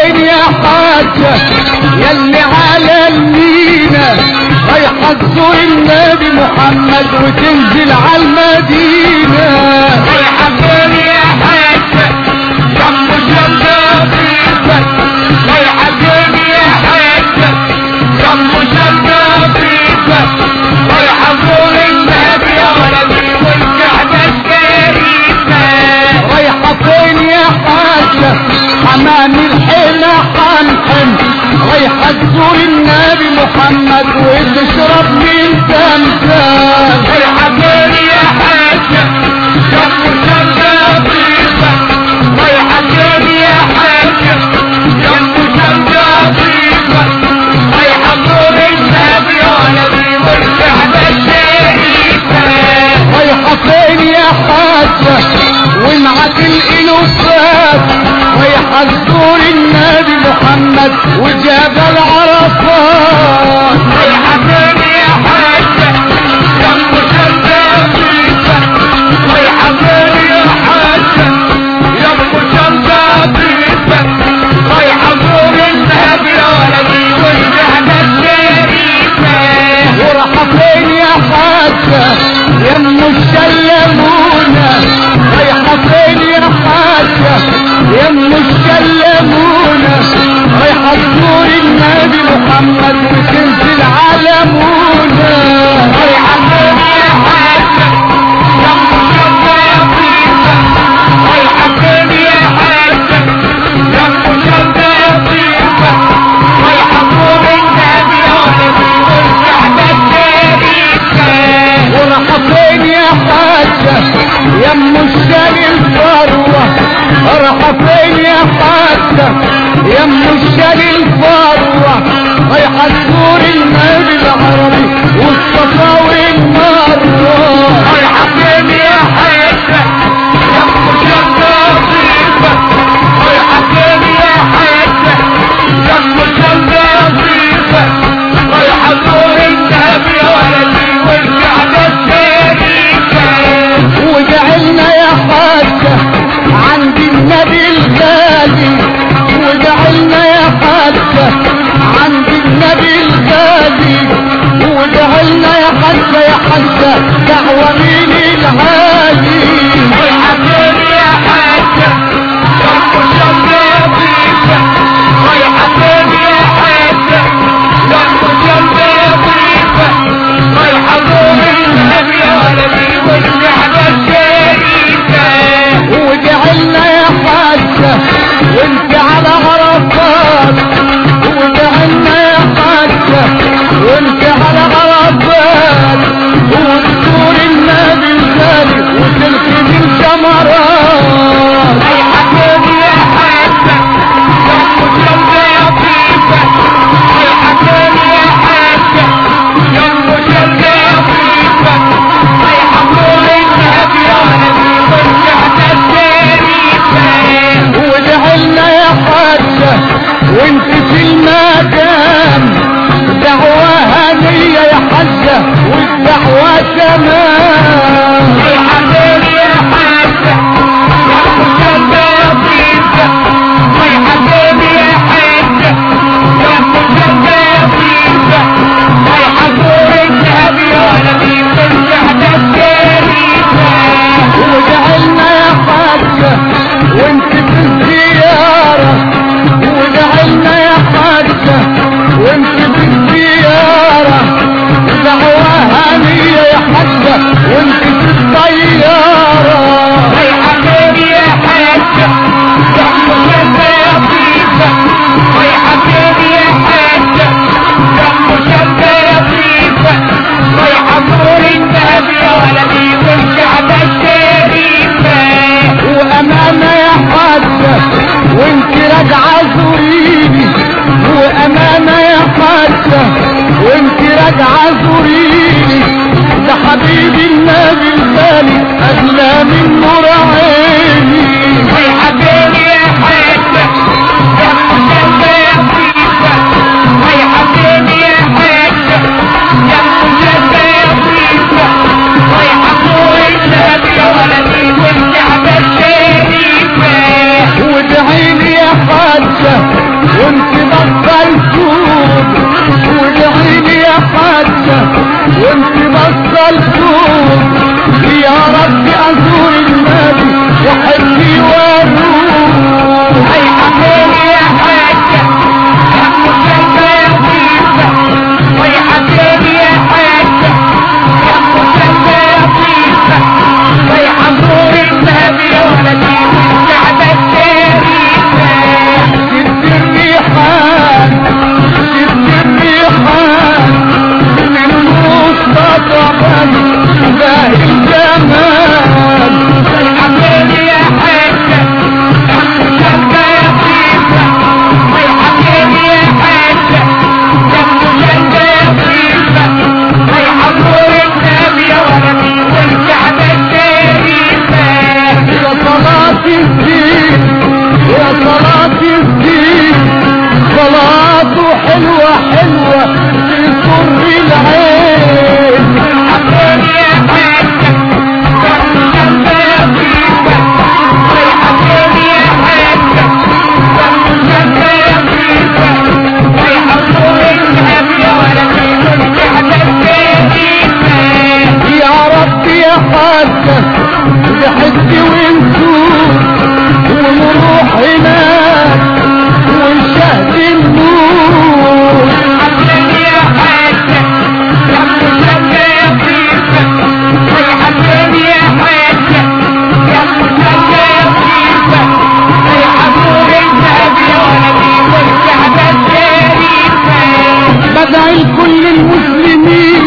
فين يا حاجة يلي على المينا رايحة تزور النبي محمد وتنزل على المدينة؟ رايحة فين يا حاجة جنب شلبيبك؟ رايحة فين يا حاجة جنب شلبيبك؟ رايحة تزور النبي يا ولدي والكعبة الشريفة. رايحة فين يا حاجة حمام الحيلة حنحن رايحة تزور النبي محمد وتشرب من زمزم؟ رايحة فين يا حاجة جنب شلبيبك؟ رايحة فين يا حاجة جنب شلبيبك؟ رايحة تزور النبي يا ولدي والكعبة الشريفة. رايحة فين يا حاجة ومعك الالوفات رايحة تزور النبي محمد وجبل عرفات؟ رايحة فين يا حاجة جنب شلبيبك؟ رايحة فين يا حاجة جنب شلبيبك؟ رايحة تزور النبي يا ولدي والكعبة الشريفة. وراحة فين يا حاجة يم الشلمونة رايحة فين يا حاجة يم الشلمونة رايحة تزور النبي محمد وتنزل على منى؟ رايحة فين يا حاجة جنب شلبيبك؟ رايحة فين يا حاجة جنب شلبيبك؟ رايحة تزور النبي يا ولدي والكعبة الشريفة. وراحة فين يا حاجة يم الشال الفروة راحة فين يا حاجة يم الشال الفروة رايحة تزور النبي العربي والصفا والمروة؟ رايحة فين يا حاجة جنب شلبيبك؟ رايحة فين يا حاجة جنب شلبيبك؟ رايحة تزور النبي يا ولدي والكعبة الشريفة. وجعلنا يا حاجة عند النبي الغالي وجعلنا يا حاجة عند النبي الغالي وجعلنا يا حاجة يا حاجة دعوة من العالي؟ رايحة فين يا حاجة جنب شلبيبك؟ رايحة فين يا حاجة جنب شلبيبك؟ رايحة تزور النبي يا ولدي والكعبة الشريفة. وجعلنا يا حاجة وانت على عرفات وجعلنا يا حاجة وانت على عرفات وتزور النبي الغالي وتلقي من ثمرات؟ رايحة فين يا حاجة جنب شلبيبك؟ رايحة فين يا حاجة جنب شلبيبك؟ رايحة تزور النبي يا ولدي والكعبة الشريفة. وجعلنا يا حاجة وانت في المكان دعوة هنية يا حاجة والدعوة تمام؟ رايحة فين يا حاجة جنب شلبيبك؟ رايحة فين يا حاجة جنب شلبيبك؟ رايحة تزور النبي يا ولدي والكعبة الشريفة. وجعلنا يا حاجة وانت في الزيارة وجعلنا يا حاجة وانت بطل سود وادعيلي يا حاجة وانت بطل سود يا رب ازور النبي وحبي واروح اي حبيبي يا حاجة يا مسلمة يا طيبة ويا حبيبي يا حاجة يا مسلمة يا طيبة ويا حضور النبي ولدي والكعبة الشريفة شد الريحان شد الريحان من مصطفى باهي الجمال حبيبي يا حاجة يا مسلمة يا طيبة ويا حبيبي يا حاجة يا مسلمة يا طيبة ويا حضور النبي ولدي والكعبة الشريفة يا صلاة الدين يا صلاة الدين صلاته حلوة حلوة تسر العين حبيبي يا حاجة يا مسلمة يا طيبة ويا حبيبي يا حاجة يا مسلمة يا طيبة ويا حضور النبي ولدي والكعبة الشريفة يا رب يا حاجة بحج ونسوق ونروح هناك ونشهد النور حبيبي يا حاجة يا مسلمة يا طيبة ويا حبيبي يا حاجة يا مسلمة يا طيبة ويا حضور النبي ولدي والكعبة الشريفة بدعي لكل المسلمين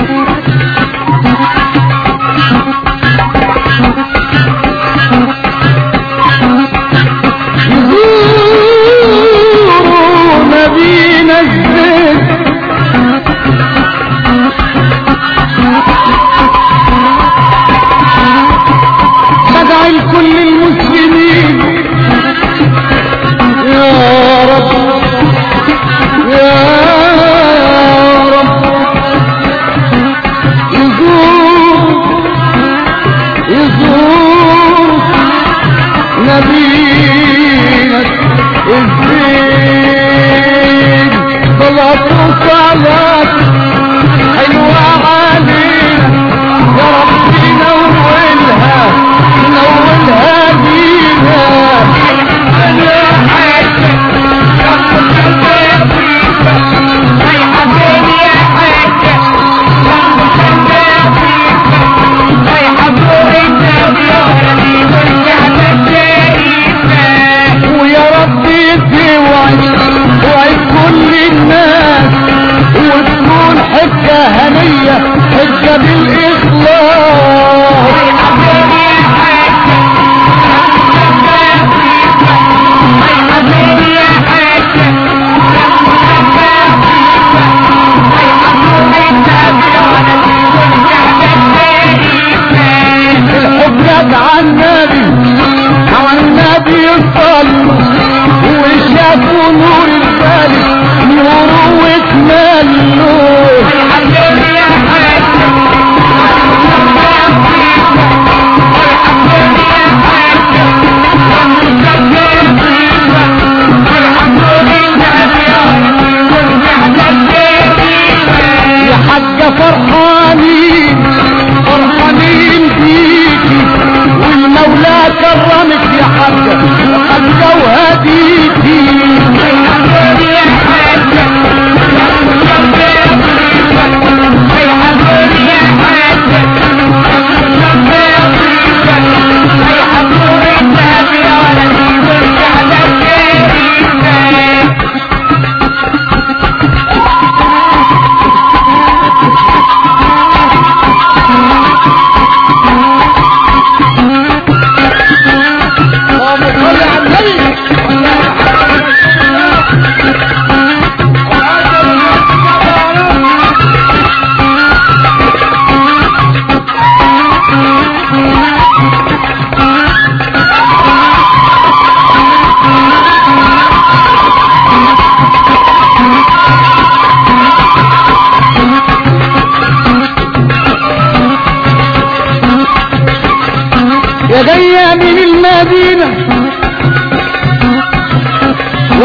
يزوروا نبينا الزين بدعي لكل المسلمين يا رب يا رب يزور نبينا الزين صلاة وصلاة حلوة علينا يا رب نولها نولها بينا يا حاجة يا مسلمة يا طيبة ويا حبيبي يا حاجة يا مسلمة يا طيبة ويا حضور النبي ولدي والكعبة الشريفة ويا ربي توعد وعد كل الناس وتكون حجة هنية حجة بالإخلاص ويا حبيبي يا حاجة يا مسلمة يا طيبة ويا حبيبي يا حاجة يا مسلمة يا طيبة ويا حضور النبي ولدي والكعبة الشريفة الحجاج على النبي يصلوا وشافوا نور الفارس نوره وكماله حبيبي يا حاجة يا مسلمة يا طيبة ويا حبيبي يا حاجة يا مسلمة يا طيبة ويا حضور النبي ولدي والكعبة الشريفة يا حاجة فرحانين فرحانين بيكي والمولى كرمك يا حاجة حاجة وهديكي حبيبي يا حاجة يا مسلمة يا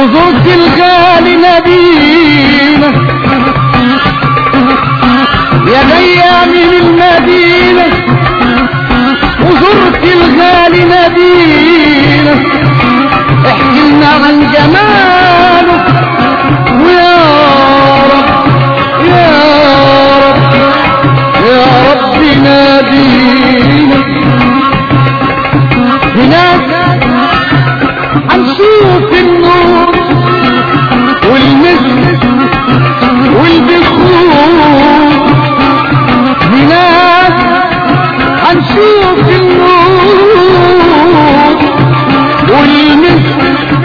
وزرت الغالي نبينا يا جاية من المدينة وزرت الغالي نبينا احكي لنا عن جماله ويا رب يا رب يا رب نادينا هناك هنشوف النور والمسك والبخور هناك هنشوف النور والمسك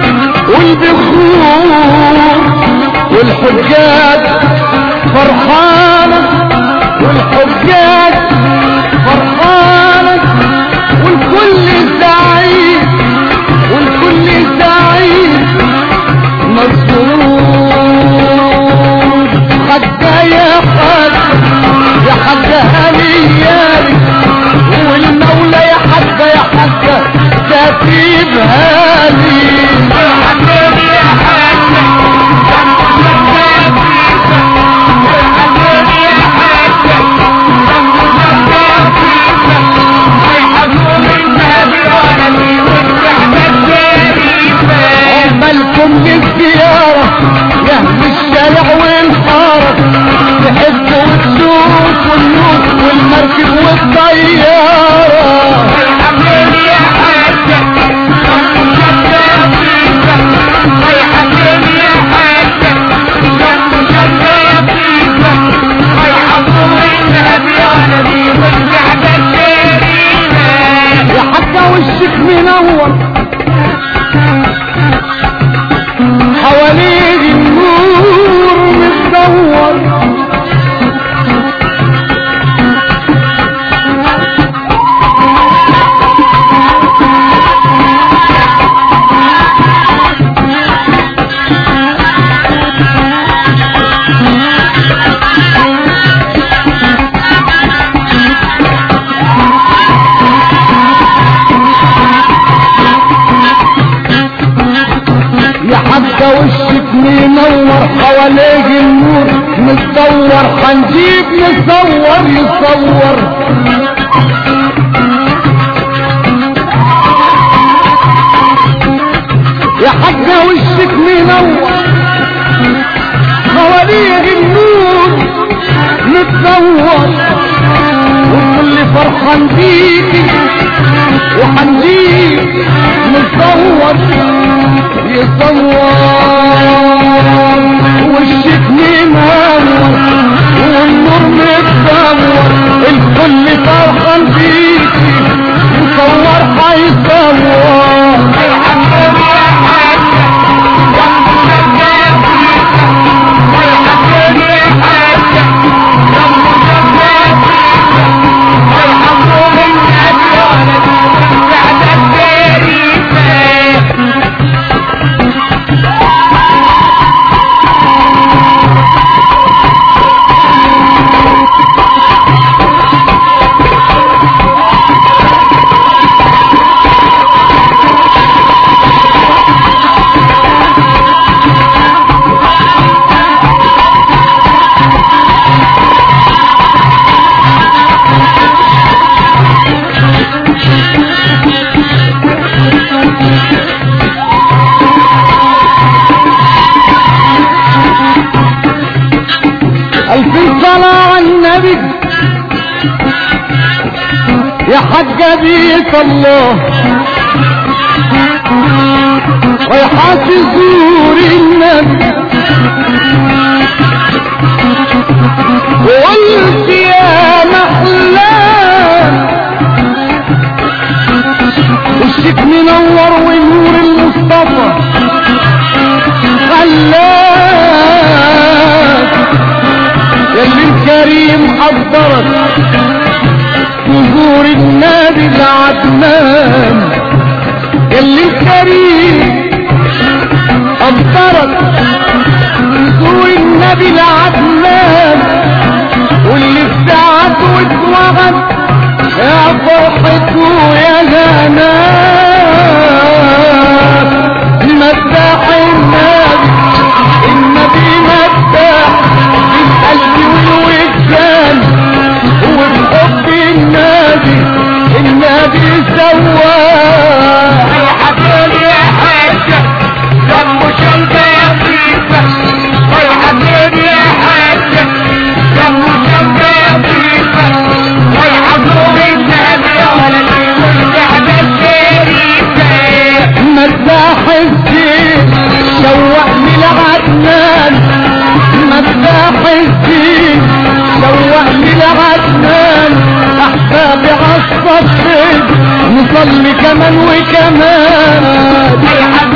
والبخور والحجاج فرحانة والحجاج فرحانة والكل سعيد والكل سعيد مسرور حتى يا حاجة هنيالي والمولى يا حاجة كاتبها لي عقبالكم للزيارة يا اهل الشارع والحارة تحبوا وتشوفوا النور والمركب والطيارة يا حتى وشك منور حواليه النور متدور حتى وشك منور حواليه النور متصور هنجيب نصور يصور يا حاجة وشك منور حواليه النور متصور وكل فرحان بيكي وهنجيب نصور يصور وشك منور والنور متصور الكل فرحان بيكي يصور هيصور ألف صلاة على النبي يا حاجة بيت الله رايحة تزور النبي وقلت يا محلام وشك منور ونور المصطفى خلاك ياللي الكريم حضرك تزور النبي العدنان ياللي الكريم حضرك تزور النبي العدنان واللي الساعة واتوغد يا فرحته يا هناك مداح الناس صلاح الدين شوقني لعدنان احبابي عالصفين نصلي كمان وكمان